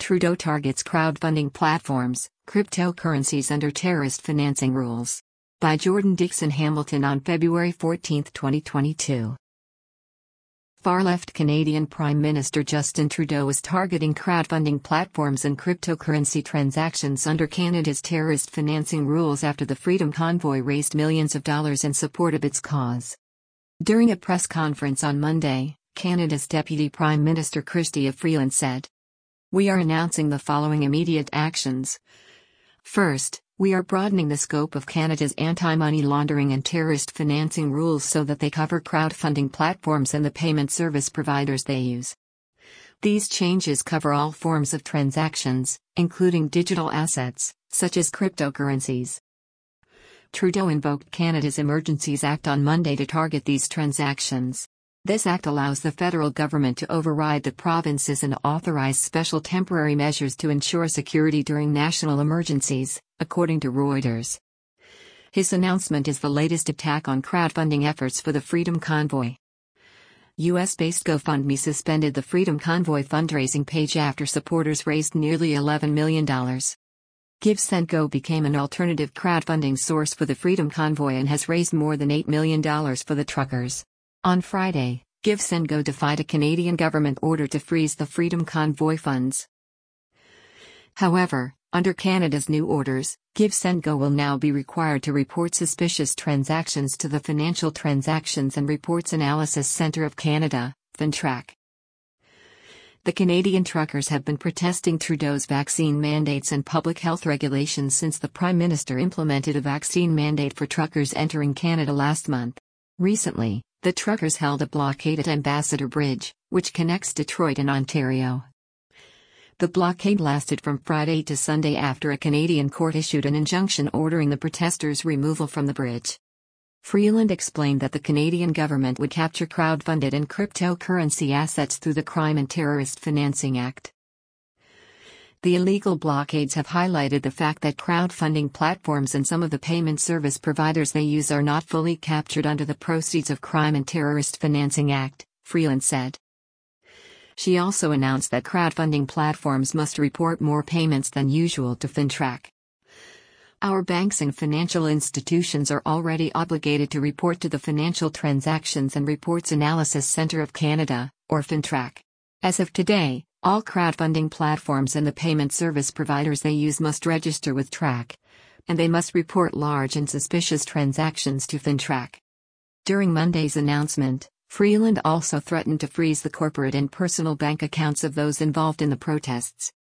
Trudeau targets crowdfunding platforms, cryptocurrencies under terrorist financing rules. By Jordan Dixon Hamilton on February 14, 2022. Far-left Canadian Prime Minister Justin Trudeau is targeting crowdfunding platforms and cryptocurrency transactions under Canada's terrorist financing rules after the Freedom Convoy raised millions of dollars in support of its cause. During a press conference on Monday, Canada's Deputy Prime Minister Chrystia Freeland said, "We are announcing the following immediate actions. First, we are broadening the scope of Canada's anti-money laundering and terrorist financing rules so that they cover crowdfunding platforms and the payment service providers they use. These changes cover all forms of transactions, including digital assets, such as cryptocurrencies." Trudeau invoked Canada's Emergencies Act on Monday to target these transactions. This act allows the federal government to override the provinces and authorize special temporary measures to ensure security during national emergencies, according to Reuters. His announcement is the latest attack on crowdfunding efforts for the Freedom Convoy. US-based GoFundMe suspended the Freedom Convoy fundraising page after supporters raised nearly $11 million. GiveSendGo became an alternative crowdfunding source for the Freedom Convoy and has raised more than $8 million for the truckers. On Friday, GiveSendGo defied a Canadian government order to freeze the Freedom Convoy funds. However, under Canada's new orders, GiveSendGo will now be required to report suspicious transactions to the Financial Transactions and Reports Analysis Centre of Canada, FINTRAC. The Canadian truckers have been protesting Trudeau's vaccine mandates and public health regulations since the Prime Minister implemented a vaccine mandate for truckers entering Canada last month. Recently, the truckers held a blockade at Ambassador Bridge, which connects Detroit and Ontario. The blockade lasted from Friday to Sunday after a Canadian court issued an injunction ordering the protesters' removal from the bridge. Freeland explained that the Canadian government would capture crowdfunded and cryptocurrency assets through the Crime and Terrorist Financing Act. The illegal blockades have highlighted the fact that crowdfunding platforms and some of the payment service providers they use are not fully captured under the Proceeds of Crime and Terrorist Financing Act, Freeland said. She also announced that crowdfunding platforms must report more payments than usual to FINTRAC. "Our banks and financial institutions are already obligated to report to the Financial Transactions and Reports Analysis Centre of Canada, or FINTRAC. As of today, all crowdfunding platforms and the payment service providers they use must register with TRAC, and they must report large and suspicious transactions to FINTRAC." During Monday's announcement, Freeland also threatened to freeze the corporate and personal bank accounts of those involved in the protests.